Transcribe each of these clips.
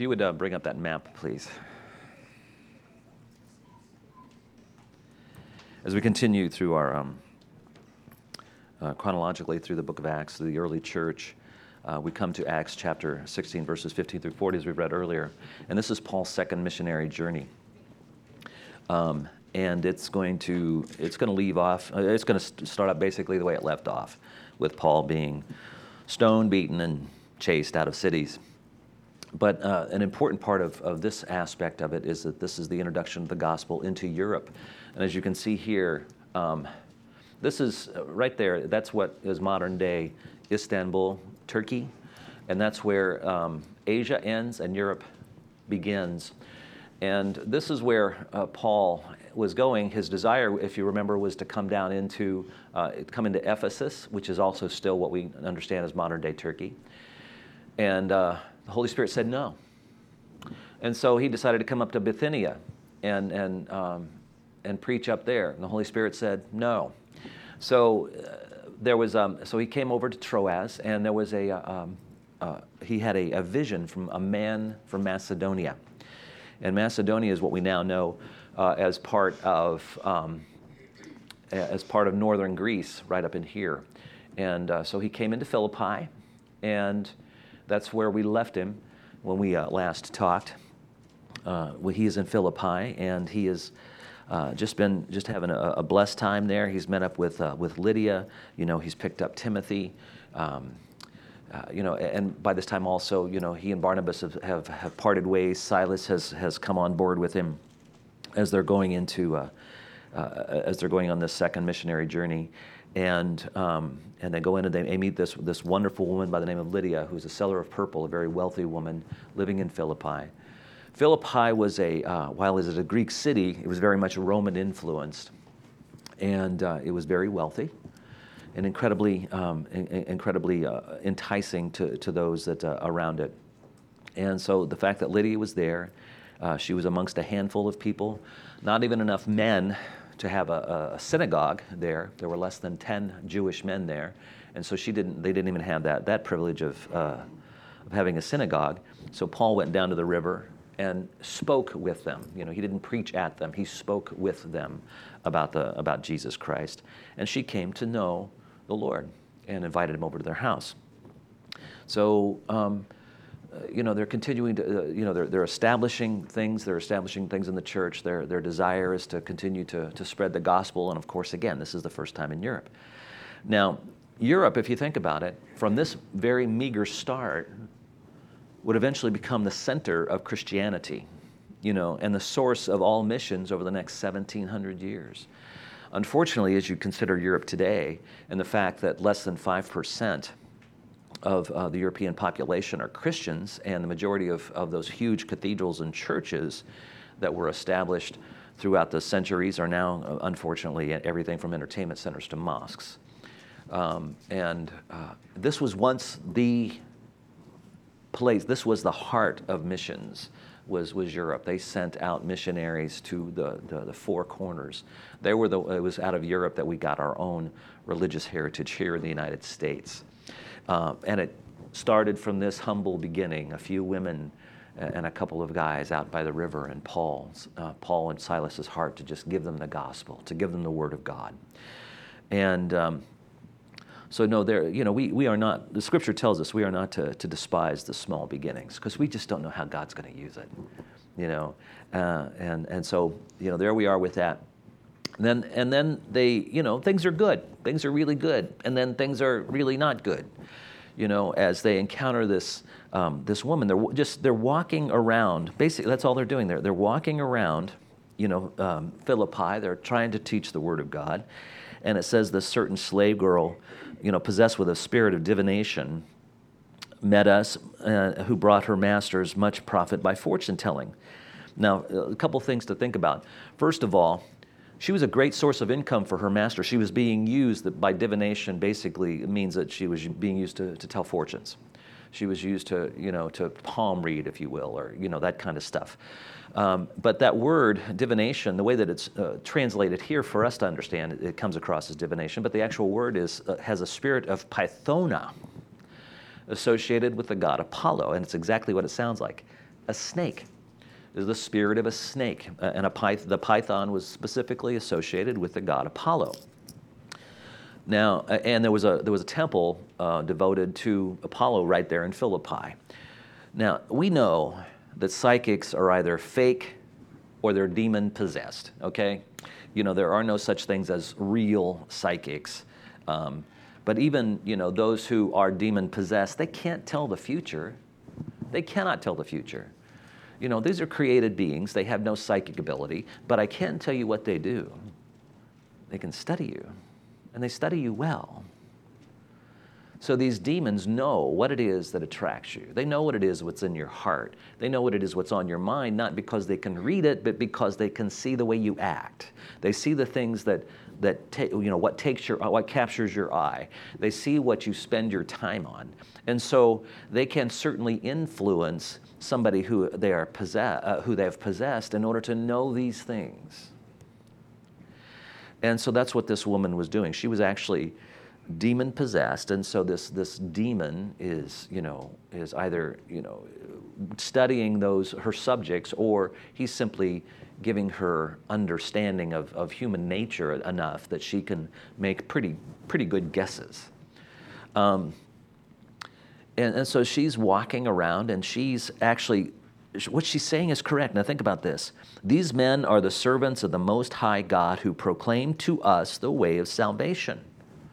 If you would bring up that map, please. As we continue through our chronologically through the book of Acts, through the early church, we come to Acts chapter 16, verses 15 through 40, as we read earlier. And this is Paul's second missionary journey. And it's going to leave off, it's going to start out basically the way it left off, with Paul being stoned, beaten, and chased out of cities. But an important part of this aspect of it is that this is the introduction of the gospel into Europe. And as you can see here, this is right there, that's what is modern day Istanbul, Turkey. And that's where Asia ends and Europe begins. And this is where Paul was going. His desire, if you remember, was to come down into Ephesus, which is also still what we understand as modern day Turkey. And the Holy Spirit said no. And so he decided to come up to Bithynia and preach up there. And the Holy Spirit said no. So so he came over to Troas, and there was he had a vision from a man from Macedonia. And Macedonia is what we now know as part of northern Greece, right up in here. And so he came into Philippi, and that's where we left him when we last talked. He is in Philippi, and he is just having a blessed time there. He's met up with Lydia. He's picked up Timothy. And by this time also, he and Barnabas have parted ways. Silas has come on board with him as they're going on this second missionary journey, and they go in and they meet this wonderful woman by the name of Lydia, who's a seller of purple, a very wealthy woman living in Philippi. Philippi was while it was a Greek city, it was very much Roman influenced, and it was very wealthy and incredibly enticing to those that around it. And so the fact that Lydia was there, she was amongst a handful of people, not even enough men to have a synagogue there. There were less than 10 Jewish men there, and so they didn't even have that privilege of having a synagogue. So Paul went down to the river and spoke with them. He didn't preach at them; he spoke with them about Jesus Christ, and she came to know the Lord and invited him over to their house. So, they're continuing to, they're establishing things. They're establishing things in the church. Their desire is to continue to spread the gospel. And of course, again, this is the first time in Europe. Now, Europe, if you think about it, from this very meager start, would eventually become the center of Christianity, and the source of all missions over the next 1,700 years. Unfortunately, as you consider Europe today, and the fact that less than 5% of the European population are Christians, and the majority of those huge cathedrals and churches that were established throughout the centuries are now, unfortunately, everything from entertainment centers to mosques. This was once the place, this was the heart of missions, was Europe. They sent out missionaries to the four corners. It was out of Europe that we got our own religious heritage here in the United States. And it started from this humble beginning, a few women and a couple of guys out by the river, and Paul and Silas's heart to just give them the gospel, to give them the word of God. And so no, we are not, the scripture tells us we are not to despise the small beginnings, because we just don't know how God's going to use it, and so, there we are with that. And then they, things are good. Things are really good. And then things are really not good, as they encounter this woman. They're walking around. Basically, that's all they're doing there. They're walking around, Philippi. They're trying to teach the word of God. And it says this certain slave girl, possessed with a spirit of divination, met us, who brought her masters much profit by fortune telling. Now, a couple things to think about. First of all, she was a great source of income for her master. She was being used, by divination basically it means that she was being used to tell fortunes. She was used to palm read, if you will, or, that kind of stuff. But that word, divination, the way that it's translated here for us to understand, it comes across as divination, but the actual word has a spirit of Pythona associated with the god Apollo, and it's exactly what it sounds like, a snake. It was the spirit of a snake. And the python was specifically associated with the god Apollo. Now, and there was a temple devoted to Apollo right there in Philippi. Now, we know that psychics are either fake or they're demon possessed, okay? You know, there are no such things as real psychics. But even, you know, those who are demon possessed, they can't tell the future. They cannot tell the future. You know, these are created beings. They have no psychic ability, but I can tell you what they do. They can study you, and they study you well. So these demons know what it is that attracts you. They know what it is what's in your heart. They know what it is what's on your mind, not because they can read it, but because they can see the way you act. They see the things what captures your eye. They see what you spend your time on. And so they can certainly influence somebody who they have possessed in order to know these things. And so that's what this woman was doing. She was actually demon possessed, and so this demon is either studying her subjects, or he's simply giving her understanding of human nature enough that she can make pretty good guesses. And so she's walking around, and she's actually, what she's saying is correct. Now think about this. These men are the servants of the Most High God who proclaim to us the way of salvation.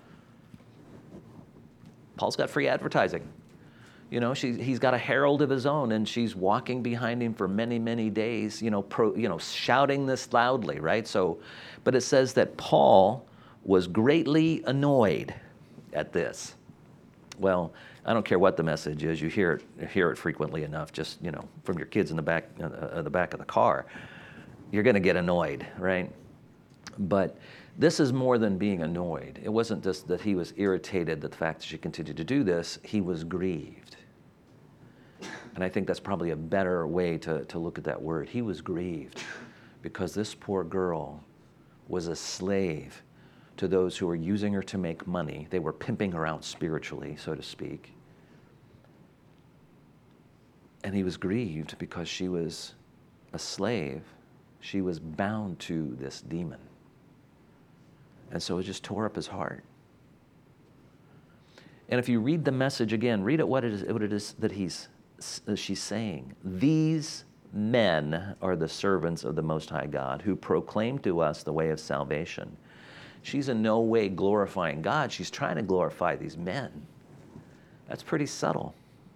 Paul's got free advertising. You know, he's got a herald of his own, and she's walking behind him for many, many days, shouting this loudly, right? So, but it says that Paul was greatly annoyed at this. Well, I don't care what the message is. You hear it frequently enough, just, from your kids in the back of the car. You're going to get annoyed, right? But this is more than being annoyed. It wasn't just that he was irritated at the fact that she continued to do this. He was grieved. And I think that's probably a better way to look at that word. He was grieved because this poor girl was a slave to those who were using her to make money. They were pimping her out spiritually, so to speak. And he was grieved because she was a slave. She was bound to this demon. And so it just tore up his heart. And if you read the message again, read it what it is that she's saying. These men are the servants of the Most High God who proclaim to us the way of salvation. She's in no way glorifying God. She's trying to glorify these men. That's pretty subtle.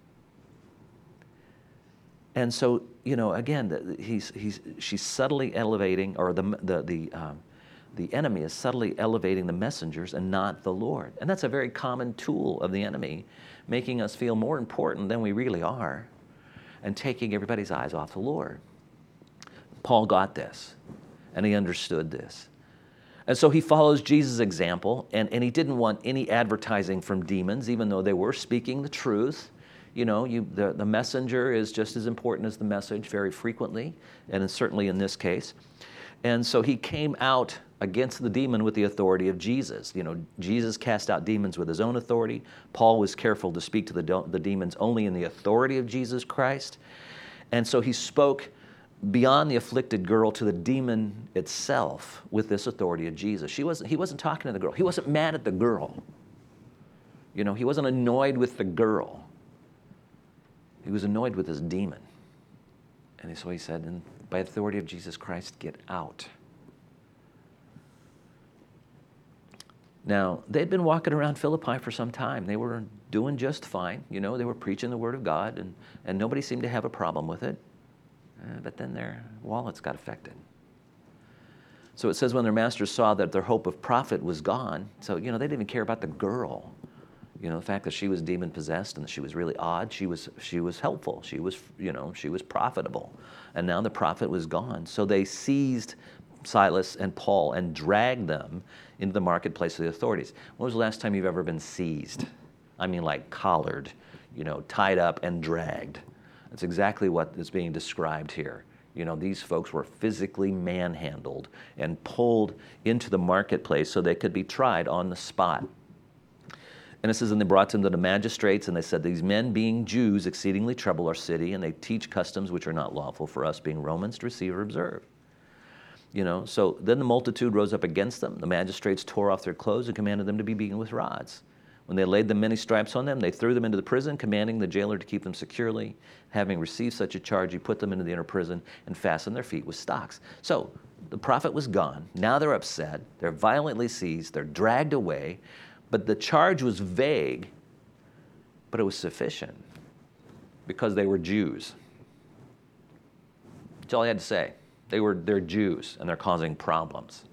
And so, again, she's subtly elevating, or the enemy is subtly elevating the messengers and not the Lord. And that's a very common tool of the enemy, making us feel more important than we really are and taking everybody's eyes off the Lord. Paul got this, and he understood this. And so he follows Jesus' example, and he didn't want any advertising from demons, even though they were speaking the truth. The messenger is just as important as the message very frequently, and certainly in this case. And so he came out against the demon with the authority of Jesus. Jesus cast out demons with his own authority. Paul was careful to speak to the demons only in the authority of Jesus Christ. And so he spoke beyond the afflicted girl to the demon itself with this authority of Jesus. He wasn't talking to the girl. He wasn't mad at the girl. He wasn't annoyed with the girl. He was annoyed with this demon. And so he said, and by the authority of Jesus Christ, get out. Now, they'd been walking around Philippi for some time. They were doing just fine. They were preaching the Word of God, and nobody seemed to have a problem with it. But then their wallets got affected. So it says when their masters saw that their hope of profit was gone, so, they didn't even care about the girl. The fact that she was demon-possessed and that she was really odd, she was helpful. She was profitable. And now the profit was gone. So they seized Silas and Paul and dragged them into the marketplace of the authorities. When was the last time you've ever been seized? I mean, like collared, tied up and dragged. That's exactly what is being described here. These folks were physically manhandled and pulled into the marketplace so they could be tried on the spot. And it says, and they brought them to the magistrates, and they said, these men being Jews exceedingly trouble our city, and they teach customs which are not lawful for us being Romans to receive or observe. So then the multitude rose up against them. The magistrates tore off their clothes and commanded them to be beaten with rods. When they laid them many stripes on them, they threw them into the prison, commanding the jailer to keep them securely. Having received such a charge, he put them into the inner prison and fastened their feet with stocks. So the prophet was gone. Now they're upset. They're violently seized. They're dragged away. But the charge was vague, but it was sufficient because they were Jews. That's all I had to say. They're Jews, and they're causing problems.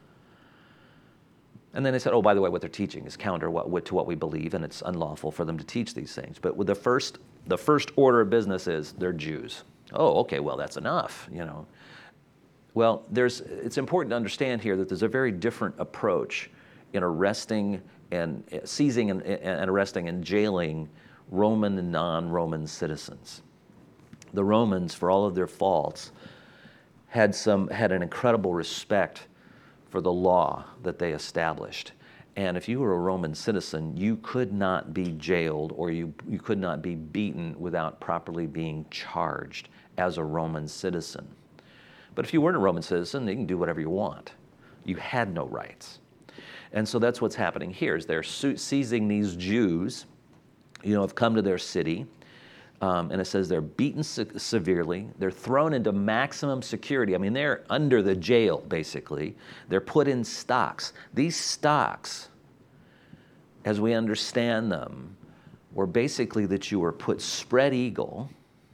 And then they said, oh, by the way, what they're teaching is counter to what we believe, and it's unlawful for them to teach these things. But with the first order of business is they're Jews. Oh, okay, well, that's enough, Well, it's important to understand here that there's a very different approach in arresting and seizing and arresting and jailing Roman and non-Roman citizens. The Romans, for all of their faults, had an incredible respect for the law that they established. And if you were a Roman citizen, you could not be jailed or you could not be beaten without properly being charged as a Roman citizen. But if you weren't a Roman citizen, you can do whatever you want. You had no rights. And so that's what's happening here, is they're seizing these Jews, have come to their city, and it says they're beaten severely. They're thrown into maximum security. I mean, they're under the jail, basically. They're put in stocks. These stocks, as we understand them, were basically that you were put spread eagle,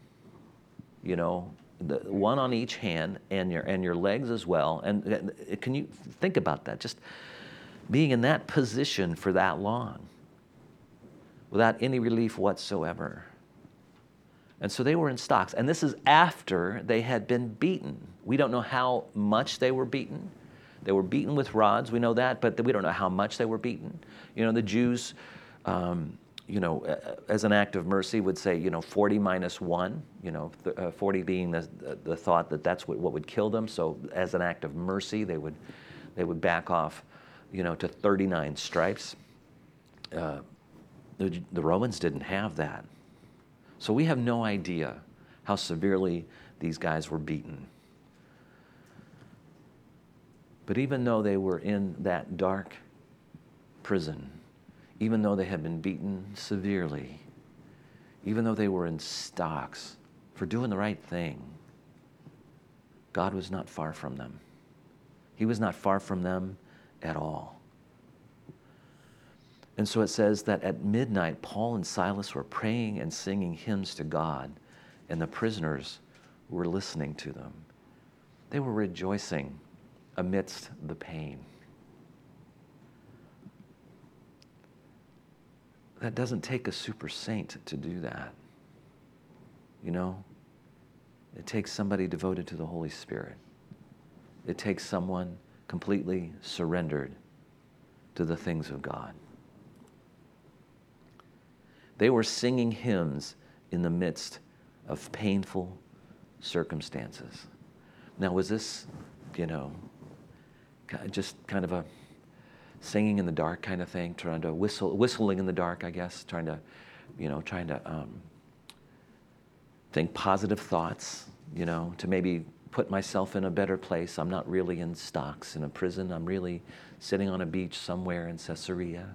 the one on each hand and your legs as well. And can you think about that? Just being in that position for that long without any relief whatsoever. And so they were in stocks. And this is after they had been beaten. We don't know how much they were beaten. They were beaten with rods, we know that, but we don't know how much they were beaten. The Jews, as an act of mercy would say, 40 minus 1, 40 being the thought that that's what would kill them. So as an act of mercy, they would back off, to 39 stripes. The Romans didn't have that. So we have no idea how severely these guys were beaten. But even though they were in that dark prison, even though they had been beaten severely, even though they were in stocks for doing the right thing, God was not far from them. He was not far from them at all. And so it says that at midnight, Paul and Silas were praying and singing hymns to God, and the prisoners were listening to them. They were rejoicing amidst the pain. That doesn't take a super saint to do that. It takes somebody devoted to the Holy Spirit. It takes someone completely surrendered to the things of God. They were singing hymns in the midst of painful circumstances. Now, was this, just kind of a singing in the dark kind of thing, trying to whistling in the dark, I guess, trying to think positive thoughts, to maybe put myself in a better place. I'm not really in stocks in a prison. I'm really sitting on a beach somewhere in Caesarea.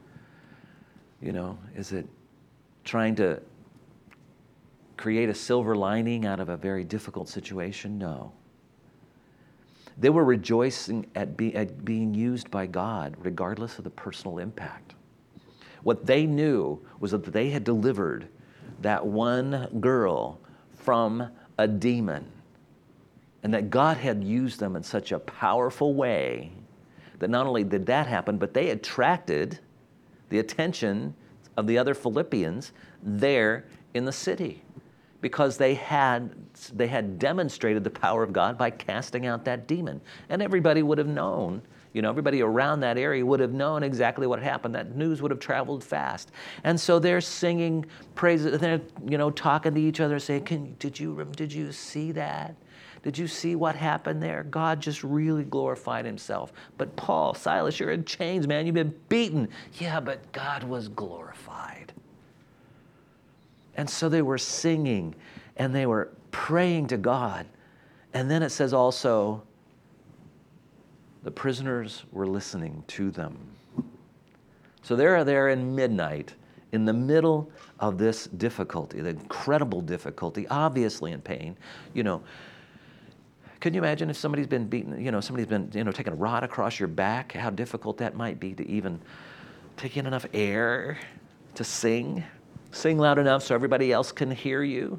Is it trying to create a silver lining out of a very difficult situation? No. They were rejoicing at being used by God, regardless of the personal impact. What they knew was that they had delivered that one girl from a demon, and that God had used them in such a powerful way that not only did that happen, but they attracted the attention of the other Philippians there in the city, because they had demonstrated the power of God by casting out that demon. And everybody would have known, everybody around that area would have known exactly what happened. That news would have traveled fast. And so they're singing praises, they're, talking to each other, saying, did you see that? Did you see what happened there? God just really glorified himself. But Paul, Silas, you're in chains, man. You've been beaten. Yeah, but God was glorified. And so they were singing and they were praying to God. And then it says also, the prisoners were listening to them. So they're there in midnight, in the middle of this difficulty, the incredible difficulty, obviously in pain. Can you imagine if somebody's been beaten, somebody's been, taking a rod across your back, how difficult that might be to even take in enough air to sing loud enough so everybody else can hear you.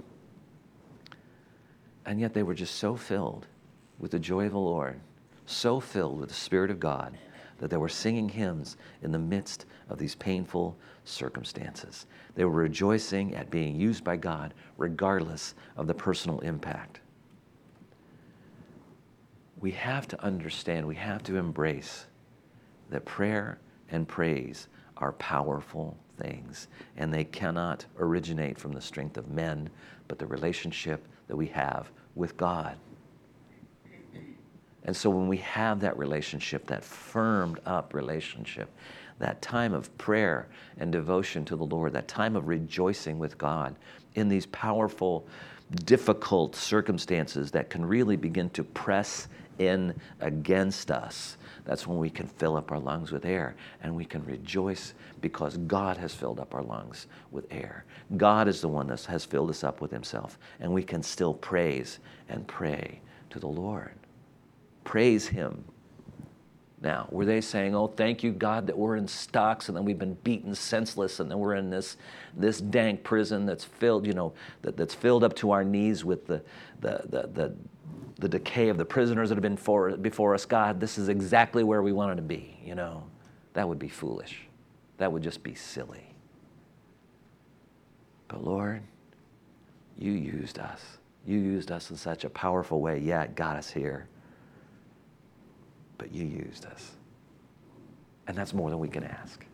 And yet they were just so filled with the joy of the Lord, so filled with the Spirit of God, that they were singing hymns in the midst of these painful circumstances. They were rejoicing at being used by God, regardless of the personal impact. We have to understand, we have to embrace that prayer and praise are powerful things, and they cannot originate from the strength of men, but the relationship that we have with God. And so when we have that relationship, that firmed up relationship, that time of prayer and devotion to the Lord, that time of rejoicing with God in these powerful, difficult circumstances that can really begin to press in against us, that's when we can fill up our lungs with air and we can rejoice because God has filled up our lungs with air. God is the one that has filled us up with himself, and we can still praise and pray to the Lord. Praise him. Now, were they saying, oh, thank you, God, that we're in stocks and then we've been beaten senseless and then we're in this dank prison that's filled, that's filled up to our knees with the decay of the prisoners that have been before us. God, this is exactly where we wanted to be, That would be foolish. That would just be silly. But Lord, you used us. You used us in such a powerful way. Yeah, it got us here. But you used us. And that's more than we can ask.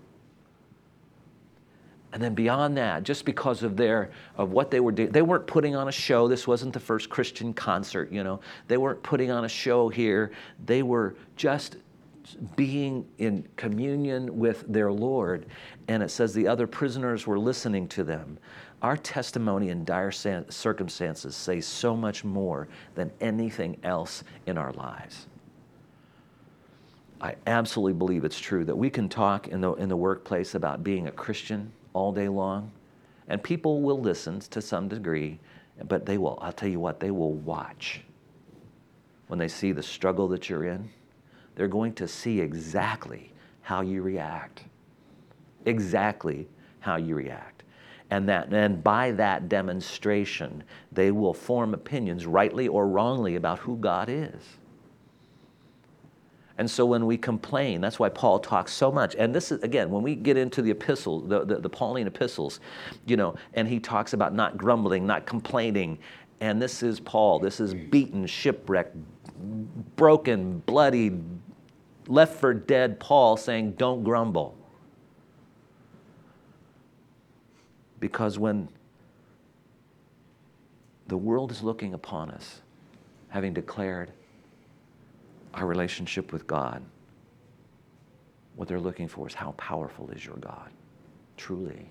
And then beyond that, just because of what they were doing, they weren't putting on a show. This wasn't the first Christian concert, They weren't putting on a show here. They were just being in communion with their Lord. And it says the other prisoners were listening to them. Our testimony in dire circumstances says so much more than anything else in our lives. I absolutely believe it's true that we can talk in the workplace about being a Christian all day long, and people will listen to some degree, but I'll tell you what, they will watch. When they see the struggle that you're in, they're going to see exactly how you react. Exactly how you react. And by that demonstration, they will form opinions, rightly or wrongly, about who God is. And so when we complain, that's why Paul talks so much. And this is, again, when we get into the epistles, the Pauline epistles, and he talks about not grumbling, not complaining. And this is Paul. This is beaten, shipwrecked, broken, bloody, left for dead Paul saying, don't grumble. Because when the world is looking upon us, having declared our relationship with God, what they're looking for is how powerful is your God, truly.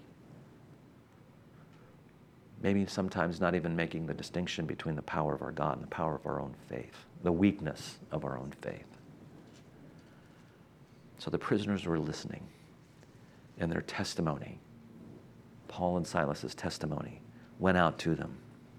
Maybe sometimes not even making the distinction between the power of our God and the power of our own faith, the weakness of our own faith. So the prisoners were listening, and their testimony, Paul and Silas's testimony, went out to them.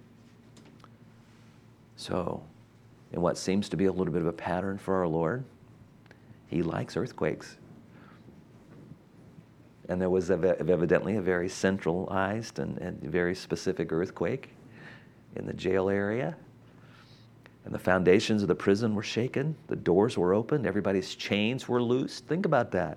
So, in what seems to be a little bit of a pattern for our Lord, he likes earthquakes. And there was evidently a very centralized and very specific earthquake in the jail area. And the foundations of the prison were shaken. The doors were opened. Everybody's chains were loosed. Think about that.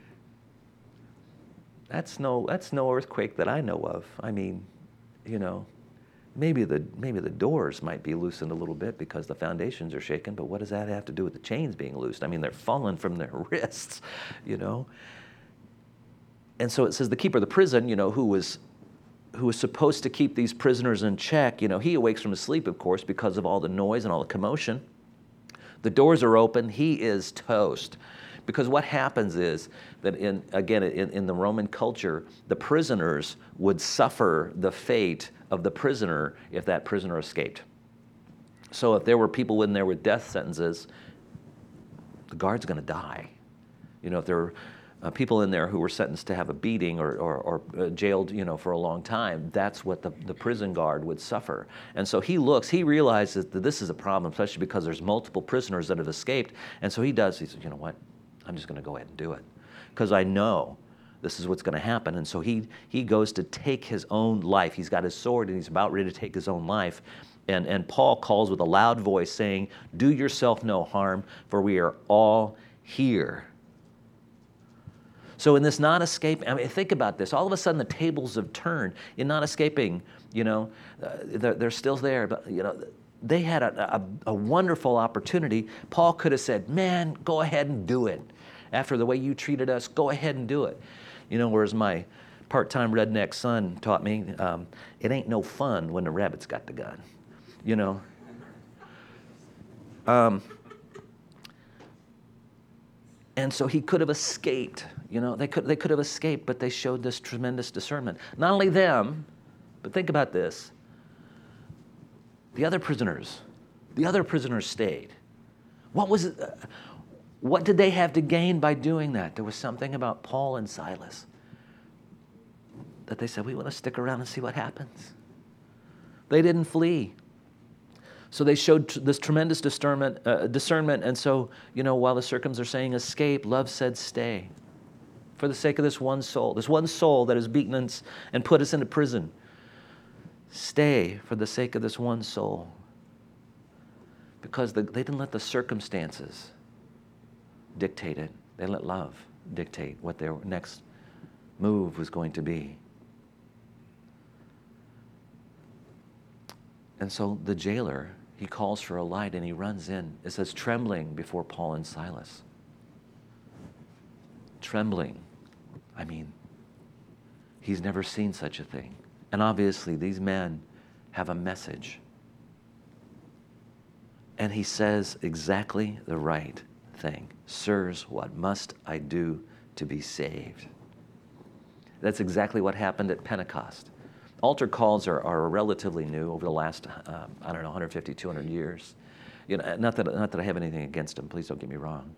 That's no earthquake that I know of. I mean, maybe the doors might be loosened a little bit because the foundations are shaken, but what does that have to do with the chains being loosed? I mean, they're falling from their wrists, And so it says the keeper of the prison, who was who was supposed to keep these prisoners in check, he awakes from his sleep, of course, because of all the noise and all the commotion. The doors are open. He is toast. Because what happens is that, in the Roman culture, the prisoners would suffer the fate of the prisoner if that prisoner escaped. So if there were people in there with death sentences, the guard's going to die. If there were people in there who were sentenced to have a beating or jailed, for a long time, that's what the prison guard would suffer. And so he realizes that this is a problem, especially because there's multiple prisoners that have escaped. And so he says, you know what? I'm just going to go ahead and do it because I know this is what's going to happen. And so he goes to take his own life. He's got his sword and he's about ready to take his own life. And Paul calls with a loud voice saying, "Do yourself no harm, for we are all here." So in this non-escape, think about this. All of a sudden the tables have turned. In not escaping, they're still there, but they had a wonderful opportunity. Paul could have said, "Man, go ahead and do it. After the way you treated us, go ahead and do it." Whereas my part-time redneck son taught me, it ain't no fun when the rabbit's got the gun. And so he could have escaped. They could have escaped, but they showed this tremendous discernment. Not only them, but think about this. The other prisoners stayed. What did they have to gain by doing that? There was something about Paul and Silas that they said, we want to stick around and see what happens. They didn't flee. So they showed this tremendous discernment. And so, while the circums are saying escape, love said stay. For the sake of this one soul that has beaten us and put us into prison. Stay for the sake of this one soul. Because they didn't let the circumstances dictate it. They let love dictate what their next move was going to be. And so the jailer, he calls for a light and he runs in. It says trembling before Paul and Silas. Trembling. He's never seen such a thing. And obviously these men have a message. And he says exactly the right thing. Sirs, what must I do to be saved? That's exactly what happened at Pentecost. Altar calls are relatively new over the last, 150, 200 years. Not that I have anything against them. Please don't get me wrong.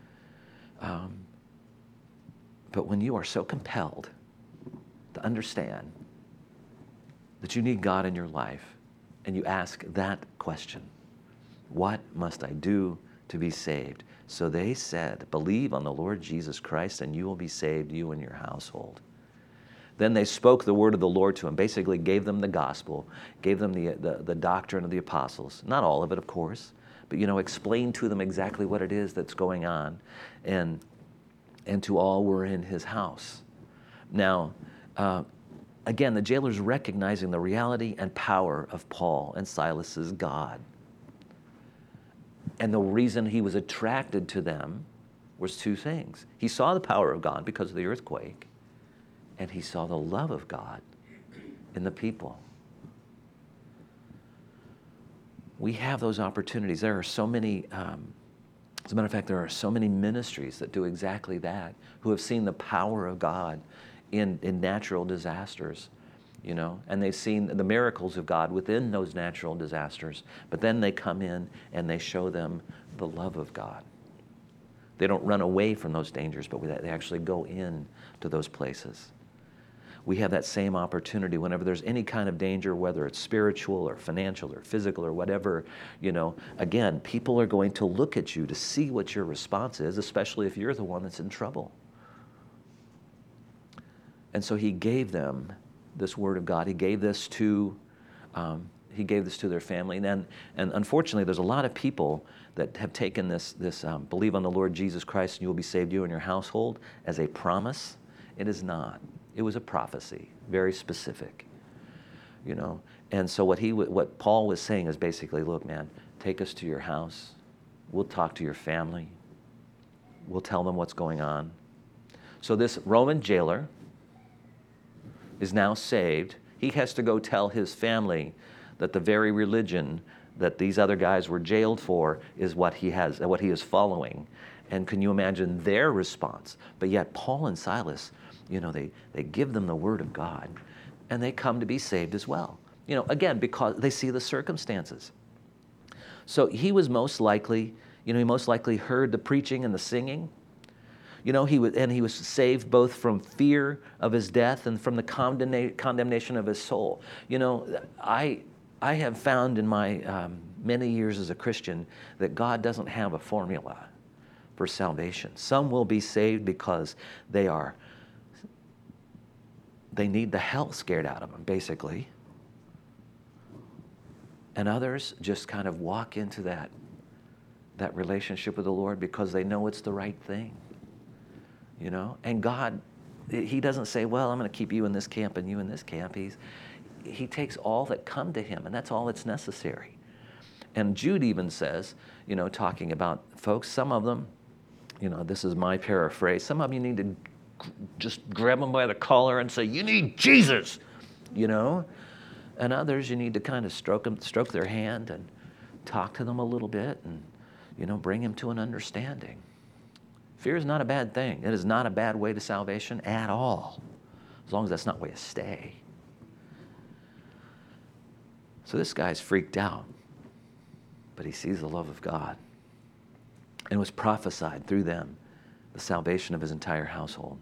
But when you are so compelled to understand that you need God in your life, and you ask that question, what must I do to be saved? So they said, believe on the Lord Jesus Christ, and you will be saved, you and your household. Then they spoke the word of the Lord to him, basically gave them the gospel, gave them the doctrine of the apostles. Not all of it, of course, but explained to them exactly what it is that's going on. And to all were in his house. Now, again, the jailer's recognizing the reality and power of Paul and Silas's God. And the reason he was attracted to them was two things. He saw the power of God because of the earthquake, and he saw the love of God in the people. We have those opportunities. There are so many, as a matter of fact, there are so many ministries that do exactly that, who have seen the power of God in natural disasters, and they've seen the miracles of God within those natural disasters, but then they come in and they show them the love of God. They don't run away from those dangers, but they actually go in to those places. We have that same opportunity whenever there's any kind of danger, whether it's spiritual or financial or physical or whatever, again, people are going to look at you to see what your response is, especially if you're the one that's in trouble. And so he gave them this word of God. He gave this to their family. And unfortunately, there's a lot of people that have taken this believe on the Lord Jesus Christ and you will be saved, you and your household, as a promise. It is not. It was a prophecy, very specific, And so what Paul was saying is basically, look, man, take us to your house. We'll talk to your family. We'll tell them what's going on. So this Roman jailer is now saved. He has to go tell his family that the very religion that these other guys were jailed for is what he is following. And can you imagine their response? But yet Paul and Silas, they give them the word of God, and they come to be saved as well. Again, because they see the circumstances. So he was most likely, he most likely heard the preaching and the singing. He was saved both from fear of his death and from the condemnation of his soul. I have found in my many years as a Christian that God doesn't have a formula for salvation. Some will be saved because they need the hell scared out of them, basically. And others just kind of walk into that relationship with the Lord because they know it's the right thing. And God, he doesn't say, well, I'm going to keep you in this camp and you in this camp. He takes all that come to him, and that's all that's necessary. And Jude even says, talking about folks, some of them, this is my paraphrase, some of them you need to just grab them by the collar and say, you need Jesus, And others you need to kind of stroke their hand and talk to them a little bit and, bring them to an understanding. Fear is not a bad thing. It is not a bad way to salvation at all, as long as that's not where you stay. So this guy's freaked out, but he sees the love of God. And it was prophesied through them, the salvation of his entire household.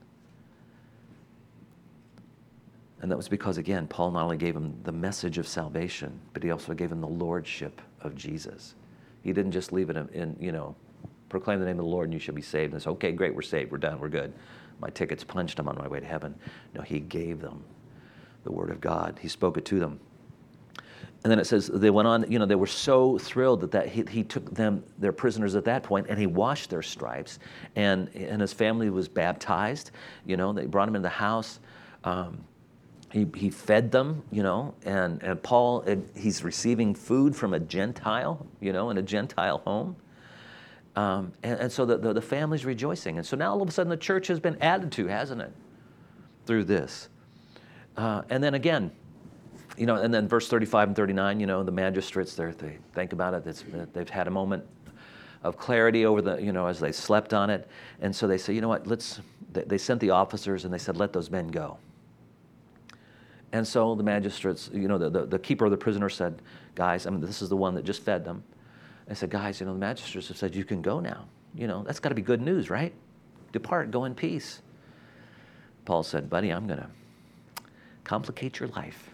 And that was because, again, Paul not only gave him the message of salvation, but he also gave him the lordship of Jesus. He didn't just leave it in, proclaim the name of the Lord and you shall be saved. And it's okay, great, we're saved, we're done, we're good. My ticket's punched, I'm on my way to heaven. No, he gave them the word of God. He spoke it to them. And then it says they went on, they were so thrilled that he took them, their prisoners at that point, and he washed their stripes. And his family was baptized. They brought him in the house. He fed them, and Paul, he's receiving food from a Gentile, in a Gentile home. And so the family's rejoicing. And so now all of a sudden the church has been added to, hasn't it, through this? And then again, and then verse 35 and 39, the magistrates, they think about it. They've had a moment of clarity over as they slept on it. And so they say, they sent the officers and they said, let those men go. And so the magistrates, the keeper of the prisoner said, guys, this is the one that just fed them. I said, guys, the magistrates have said, you can go now. That's got to be good news, right? Depart, go in peace. Paul said, buddy, I'm going to complicate your life.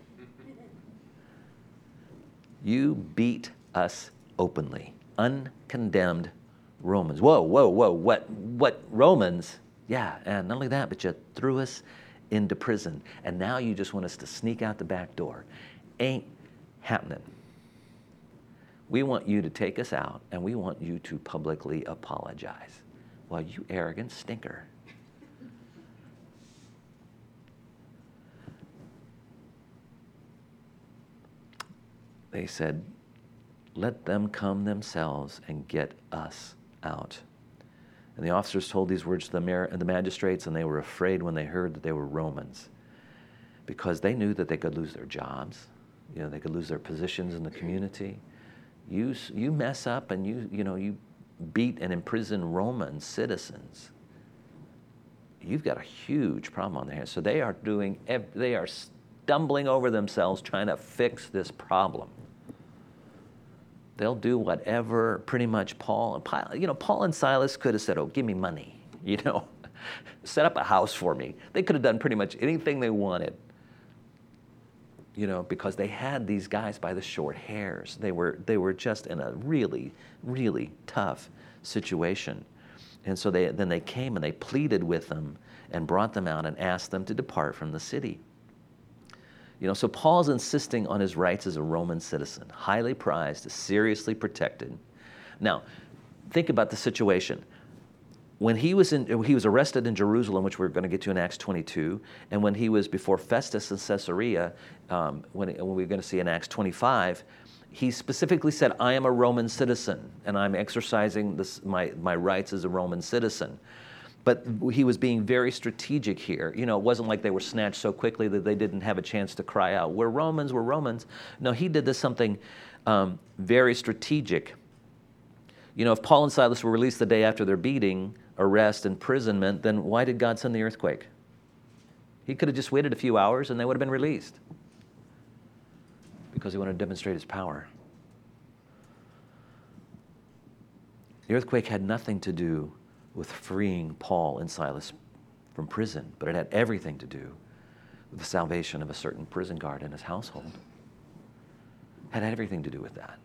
You beat us openly, uncondemned Romans. Whoa, what Romans? Yeah, and not only that, but you threw us into prison, and now you just want us to sneak out the back door. Ain't happening. We want you to take us out, and we want you to publicly apologize. Well, you arrogant stinker. They said, let them come themselves and get us out. And the officers told these words to the magistrates, and they were afraid when they heard that they were Romans, because they knew that they could lose their jobs. They could lose their positions in the community. You mess up and you beat and imprison Roman citizens, you've got a huge problem on their hands. So they are stumbling over themselves trying to fix this problem. They'll do whatever pretty much Paul and Silas could have said, oh, give me money, set up a house for me. They could have done pretty much anything they wanted, because they had these guys by the short hairs. They were just in a really, really tough situation. And so they came and they pleaded with them and brought them out and asked them to depart from the city. So Paul's insisting on his rights as a Roman citizen, highly prized, seriously protected. Now, think about the situation. When he was arrested in Jerusalem, which we're going to get to in Acts 22, and when he was before Festus in Caesarea, when we're going to see in Acts 25, he specifically said, I am a Roman citizen, and I'm exercising my rights as a Roman citizen. But he was being very strategic here. You know, it wasn't like they were snatched so quickly that they didn't have a chance to cry out, "We're Romans, we're Romans." No, he did this something very strategic. You know, if Paul and Silas were released the day after their beating, arrest, imprisonment, then why did God send the earthquake? He could have just waited a few hours and they would have been released. Because he wanted to demonstrate his power. The earthquake had nothing to do with freeing Paul and Silas from prison, but it had everything to do with the salvation of a certain prison guard in his household. It had everything to do with that.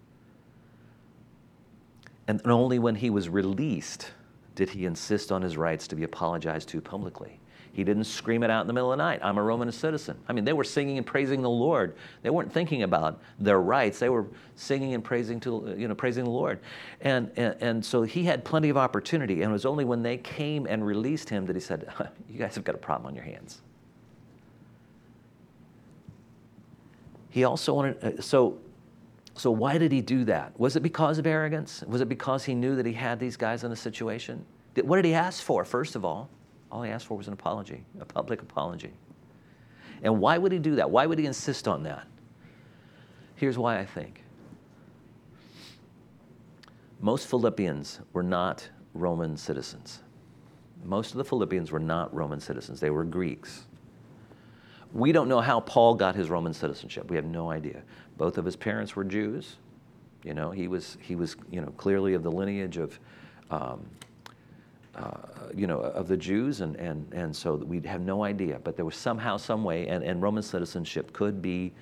And only when he was released did he insist on his rights to be apologized to publicly. He didn't scream it out in the middle of the night, "I'm a Roman citizen." I mean, they were singing and praising the Lord. They weren't thinking about their rights. They were singing and praising the Lord. And so he had plenty of opportunity. And it was only when they came and released him that he said, "You guys have got a problem on your hands." He also wanted, so why did he do that? Was it because of arrogance? Was it because he knew that he had these guys in a situation? What did he ask for, first of all? All he asked for was an apology, a public apology. And why would he do that? Why would he insist on that? Here's why I think. Most Philippians were not Roman citizens. Most of the Philippians were not Roman citizens. They were Greeks. We don't know how Paul got his Roman citizenship. We have no idea. Both of his parents were Jews. You know, he was clearly of the lineage of of the Jews, and so we'd have no idea. But there was somehow, some way, and Roman citizenship could be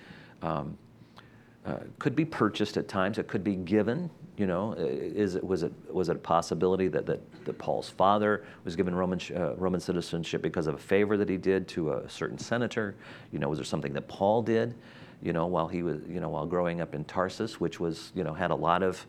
purchased at times. It could be given. You know, was it a possibility that Paul's father was given Roman citizenship because of a favor that he did to a certain senator? You know, was there something that Paul did? You know, while he was while growing up in Tarsus, which was had a lot of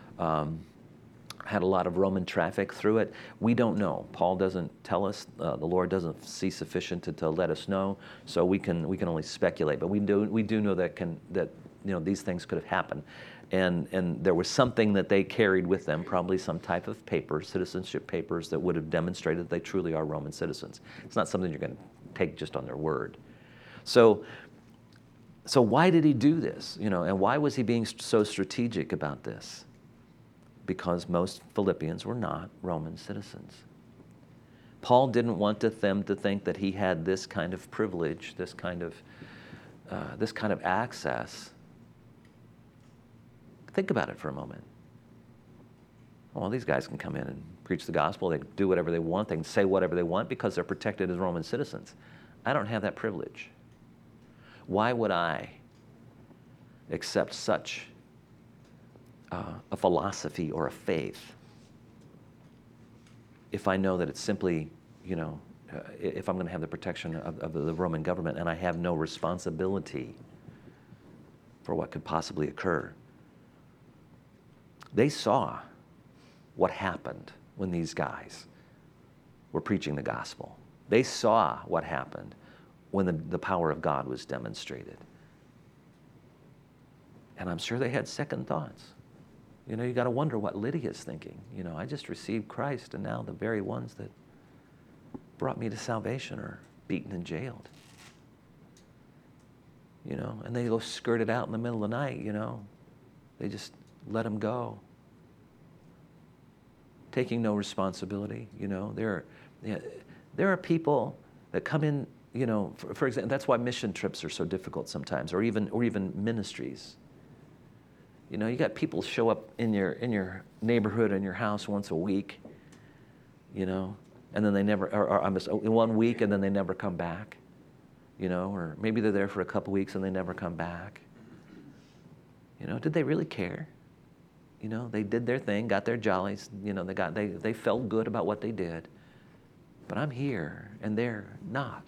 Roman traffic through it. We don't know. Paul doesn't tell us. The Lord doesn't see sufficient to let us know. So we can only speculate. But we do know that these things could have happened, and there was something that they carried with them, probably some type of paper, citizenship papers that would have demonstrated that they truly are Roman citizens. It's not something you're going to take just on their word. So why did he do this? You know, and why was he being so strategic about this? Because most Philippians were not Roman citizens. Paul didn't want them to think that he had this kind of privilege, this kind of access. Think about it for a moment. Well, these guys can come in and preach the gospel. They can do whatever they want. They can say whatever they want because they're protected as Roman citizens. I don't have that privilege. Why would I accept such a philosophy or a faith if I know that it's simply, if I'm going to have the protection of the Roman government and I have no responsibility for what could possibly occur? They saw what happened when these guys were preaching the gospel. They saw what happened when the power of God was demonstrated. And I'm sure they had second thoughts. You got to wonder what Lydia's thinking. I just received Christ, and now the very ones that brought me to salvation are beaten and jailed. And they go skirted out in the middle of the night, They just let them go. Taking no responsibility, There are people that come in, for example, that's why mission trips are so difficult sometimes, or even ministries. You got people show up in your neighborhood, in your house once a week, and then they never, in 1 week, and then they never come back, or maybe they're there for a couple weeks and they never come back. Did they really care? They did their thing, got their jollies, they felt good about what they did, but I'm here and they're not.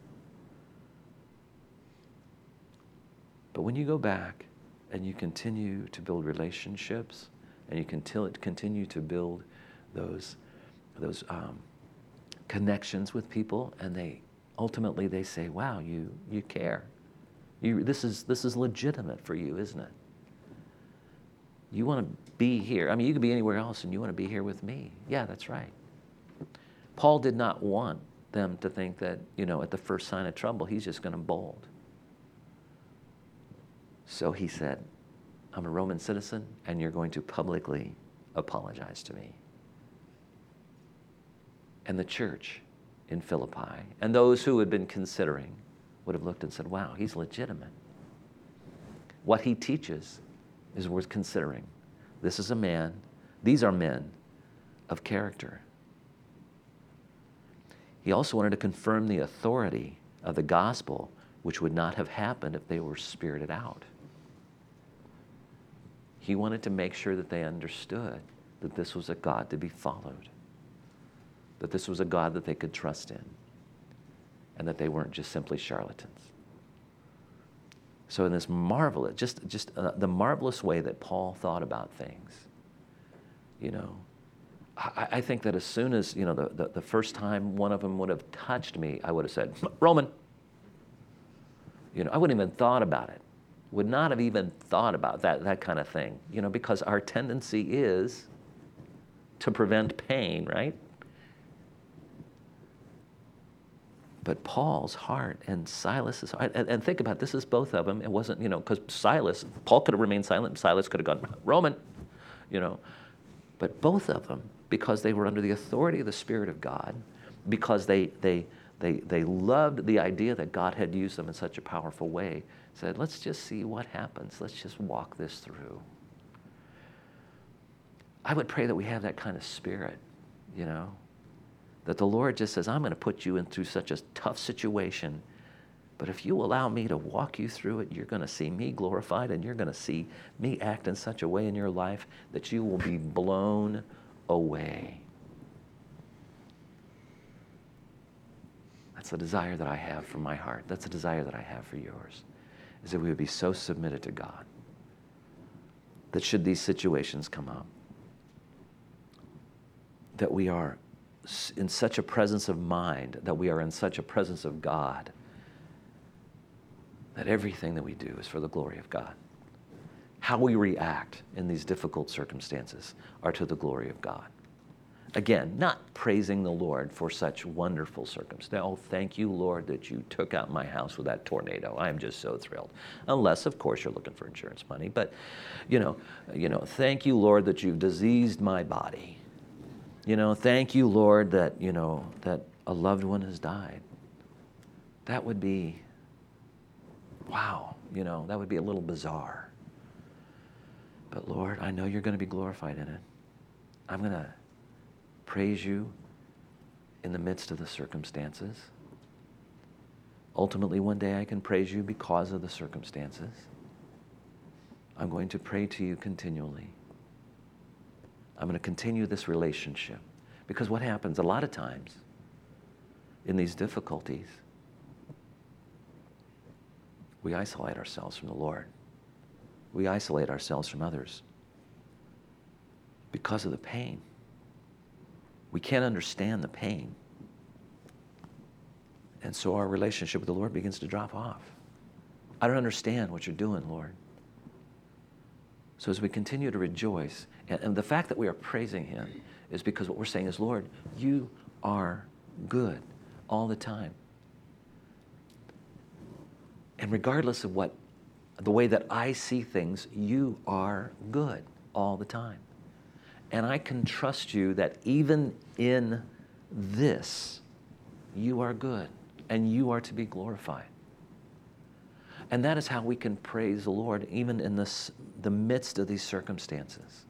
But when you go back and you continue to build relationships, and you continue to build those connections with people, and they ultimately say, "Wow, you care. This is legitimate for you, isn't it? You want to be here. I mean, you could be anywhere else, and you want to be here with me. Yeah, that's right. Paul did not want them to think that, at the first sign of trouble, he's just going to bolt. So he said, I'm a Roman citizen, and you're going to publicly apologize to me. And the church in Philippi, and those who had been considering, would have looked and said, wow, he's legitimate. What he teaches is worth considering. This is a man, these are men of character. He also wanted to confirm the authority of the gospel, which would not have happened if they were spirited out. He wanted to make sure that they understood that this was a God to be followed, that this was a God that they could trust in, and that they weren't just simply charlatans. So in this marvelous, the marvelous way that Paul thought about things, I think that as soon as, the first time one of them would have touched me, I would have said, Roman. I wouldn't even thought about it. Would not have even thought about that kind of thing, because our tendency is to prevent pain, right? But Paul's heart and Silas's heart, and think about it, this is both of them. It wasn't, because Paul could have remained silent, Silas could have gone, Roman, But both of them, because they were under the authority of the Spirit of God, because they loved the idea that God had used them in such a powerful way, said, let's just see what happens. Let's just walk this through. I would pray that we have that kind of spirit, that the Lord just says, I'm going to put you through such a tough situation, but if you allow me to walk you through it, you're going to see me glorified, and you're going to see me act in such a way in your life that you will be blown away. That's the desire that I have from my heart. That's the desire that I have for yours, is that we would be so submitted to God that should these situations come up, that we are in such a presence of mind, that we are in such a presence of God, that everything that we do is for the glory of God. How we react in these difficult circumstances are to the glory of God. Again, not praising the Lord for such wonderful circumstances. Oh, thank you, Lord, that you took out my house with that tornado. I am just so thrilled. Unless, of course, you're looking for insurance money. But, thank you, Lord, that you've diseased my body. Thank you, Lord, that, that a loved one has died. That would be, wow, that would be a little bizarre. But Lord, I know you're going to be glorified in it. I'm going to praise you in the midst of the circumstances. Ultimately, one day I can praise you because of the circumstances. I'm going to pray to you continually. I'm going to continue this relationship. Because what happens a lot of times in these difficulties, we isolate ourselves from the Lord. We isolate ourselves from others because of the pain. We can't understand the pain. And so our relationship with the Lord begins to drop off. I don't understand what you're doing, Lord. So as we continue to rejoice, and the fact that we are praising Him is because what we're saying is, Lord, you are good all the time. And regardless of the way that I see things, you are good all the time. And I can trust you that even in this, you are good and you are to be glorified. And that is how we can praise the Lord even in the midst of these circumstances.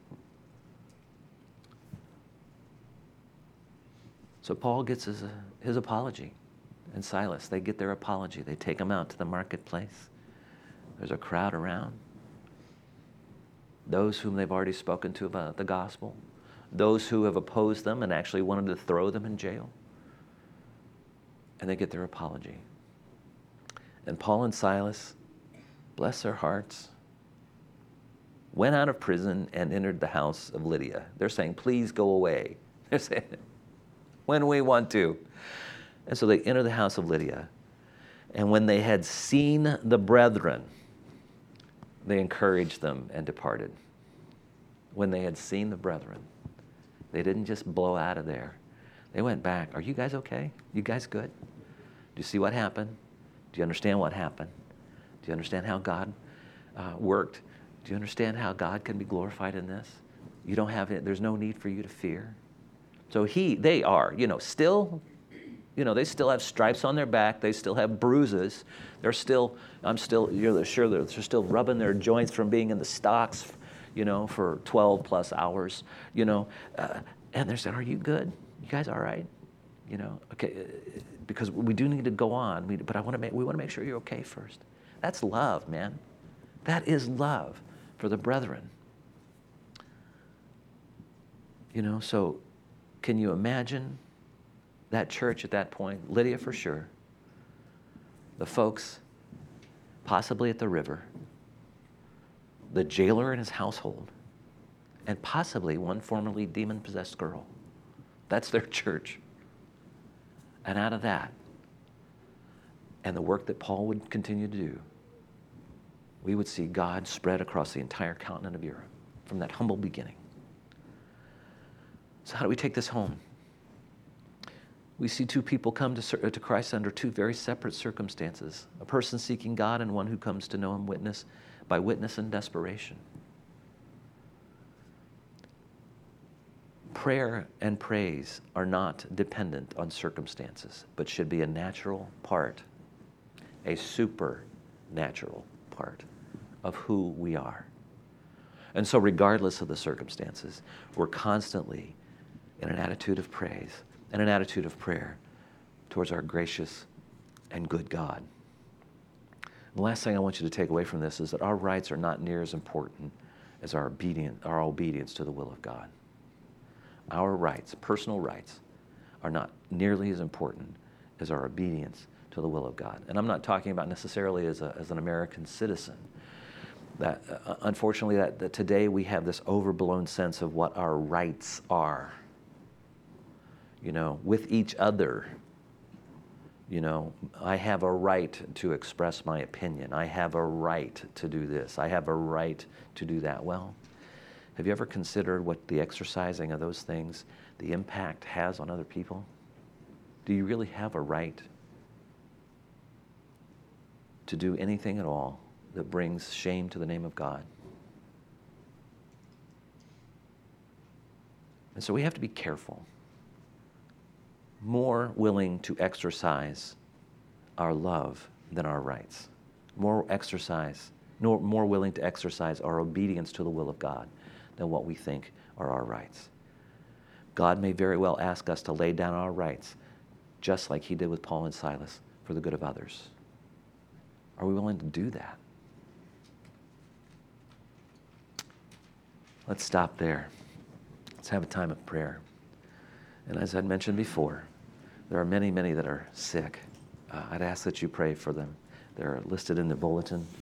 So Paul gets his apology, and Silas, they get their apology. They take him out to the marketplace. There's a crowd around. Those whom they've already spoken to about the gospel. Those who have opposed them and actually wanted to throw them in jail. And they get their apology. And Paul and Silas, bless their hearts, went out of prison and entered the house of Lydia. They're saying, please go away. They're saying, when we want to. And so they enter the house of Lydia. And when they had seen the brethren, they encouraged them and departed. When they had seen the brethren, they didn't just blow out of there. They went back. Are you guys okay? You guys good? Do you see what happened? Do you understand what happened? Do you understand how God worked? Do you understand how God can be glorified in this? You don't have it. There's no need for you to fear. So they are, still, they still have stripes on their back. They still have bruises. They're still, you're sure they're still rubbing their joints from being in the stocks, for 12 plus hours, and they're saying, are you good? You guys all right? Okay, because we do need to go on, but we want to make sure you're okay first. That's love, man. That is love for the brethren. So can you imagine that church at that point? Lydia for sure. The folks possibly at the river. The jailer and his household. And possibly one formerly demon-possessed girl. That's their church. And out of that, and the work that Paul would continue to do, we would see God spread across the entire continent of Europe from that humble beginning. So how do we take this home? We see two people come to Christ under two very separate circumstances. A person seeking God and one who comes to know him by witness and desperation. Prayer and praise are not dependent on circumstances, but should be a natural part, a supernatural part of who we are. And so regardless of the circumstances, we're constantly in an attitude of praise and an attitude of prayer towards our gracious and good God. The last thing I want you to take away from this is that our rights are not near as important as our obedience to the will of God. Our rights, personal rights, are not nearly as important as our obedience to the will of God. And I'm not talking about necessarily as an American citizen. That unfortunately, that today we have this overblown sense of what our rights are. With each other. I have a right to express my opinion. I have a right to do this. I have a right to do that. Well, have you ever considered what the exercising of those things, the impact has on other people? Do you really have a right to do anything at all that brings shame to the name of God? And so we have to be careful. More willing to exercise our love than our rights. More willing to exercise our obedience to the will of God than what we think are our rights. God may very well ask us to lay down our rights, just like he did with Paul and Silas, for the good of others. Are we willing to do that? Let's stop there. Let's have a time of prayer. And as I mentioned before, there are many, many that are sick. I'd ask that you pray for them. They're listed in the bulletin.